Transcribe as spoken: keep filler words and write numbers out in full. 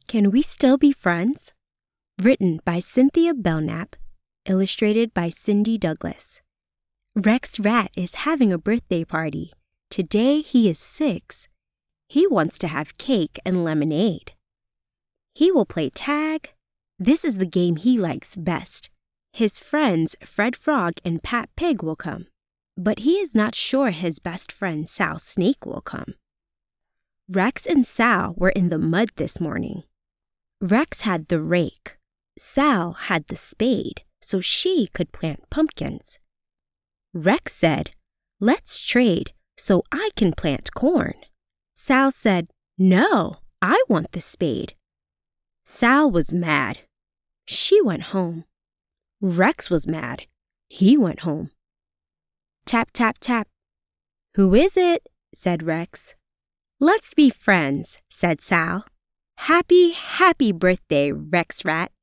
Can We Still Be Friends? Written by Cynthia Belknap, illustrated by Cindy Douglas. Rex Rat is having a birthday party. Today he is six. He wants to have cake and lemonade. He will play tag. This is the game he likes best. His friends Fred Frog and Pat Pig will come, but he is not sure his best friend Sal Snake will come. Rex and Sal were in the mud this morning. Rex had the rake. Sal had the spade, so she could plant pumpkins. Rex said, "Let's trade so I can plant corn." Sal said, "No, I want the spade." Sal was mad. She went home. Rex was mad. He went home. Tap, tap, tap. "Who is it?" said Rex. "Let's be friends," said Sal. "Happy, happy birthday, Rex Rat."